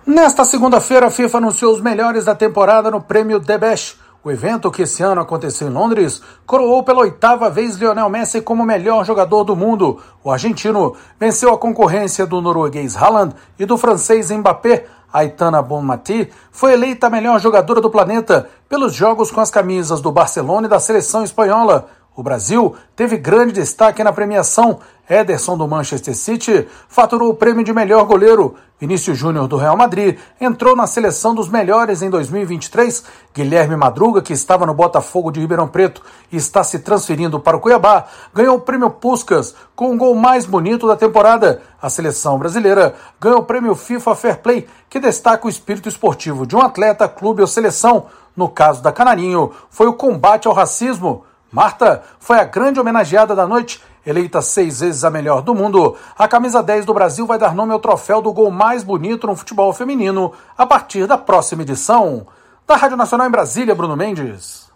Nesta segunda-feira, a FIFA anunciou os melhores da temporada no prêmio The Best. O evento, que esse ano aconteceu em Londres, coroou pela 8ª vez Lionel Messi como o melhor jogador do mundo. O argentino venceu a concorrência do norueguês Haaland e do francês Mbappé. Aitana Bonmatí foi eleita a melhor jogadora do planeta pelos jogos com as camisas do Barcelona e da seleção espanhola. O Brasil teve grande destaque na premiação. Ederson, do Manchester City, faturou o prêmio de melhor goleiro. Vinícius Júnior, do Real Madrid, entrou na seleção dos melhores em 2023. Guilherme Madruga, que estava no Botafogo de Ribeirão Preto e está se transferindo para o Cuiabá, ganhou o prêmio Puskás com o gol mais bonito da temporada. A seleção brasileira ganhou o prêmio FIFA Fair Play, que destaca o espírito esportivo de um atleta, clube ou seleção. No caso da Canarinho, foi o combate ao racismo. Marta foi a grande homenageada da noite, eleita 6 vezes a melhor do mundo. A camisa 10 do Brasil vai dar nome ao troféu do gol mais bonito no futebol feminino a partir da próxima edição. Da Rádio Nacional em Brasília, Bruno Mendes.